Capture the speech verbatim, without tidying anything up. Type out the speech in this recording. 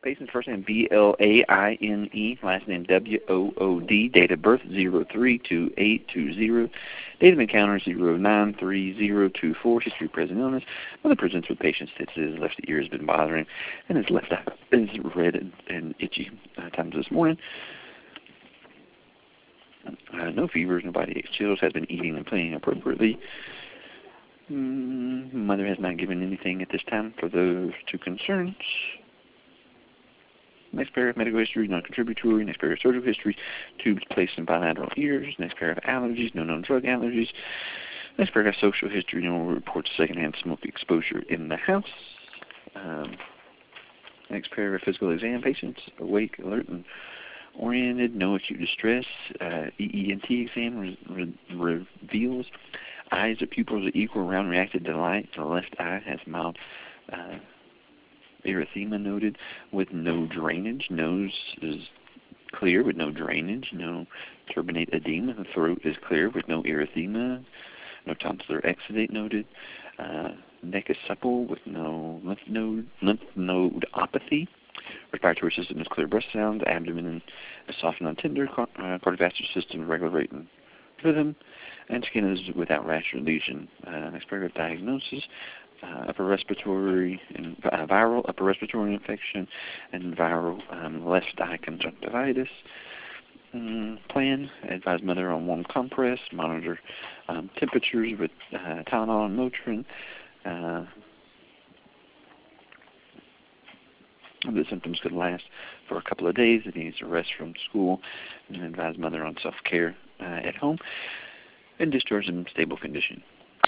Patient's first name B L A I N E, last name W O O D, date of birth zero three two eight two zero, date of encounter zero nine three zero two four, history of present illness. Mother presents with patient's that his left ear has been bothering, and his left eye is red and, and itchy uh, times this morning. Uh, no fevers, no body aches, chills, has been eating and playing appropriately. Mm, mother has not given anything at this time for those two concerns. Next paragraph, medical history, non-contributory. Next paragraph, surgical history, tubes placed in bilateral ears. Next paragraph, allergies, no known drug allergies. Next paragraph, social history, no reports of secondhand smoke exposure in the house. Um, next paragraph, physical exam, patients awake, alert, and oriented, no acute distress. Uh, E E N T exam re re reveals eyes or pupils are equal, round, reacted to light. The left eye has mild uh, erythema noted with no drainage. Nose is clear with no drainage. No turbinate edema. The throat is clear with no erythema. No tonsillar exudate noted. Uh, neck is supple with no lymph node lymph nodeopathy. Respiratory system is clear breath sounds. Abdomen is soft and tender. Car uh, cardiovascular system regular rate and rhythm. And skin is without rash or lesion. Uh, next paragraph, diagnosis. Uh, upper respiratory and uh, viral upper respiratory infection and viral um, left eye conjunctivitis. Um, plan, advise mother on warm compress, monitor um, temperatures with uh, Tylenol and Motrin. Uh, the symptoms could last for a couple of days if he needs to rest from school, and advise mother on self-care uh, at home and discharge in stable condition.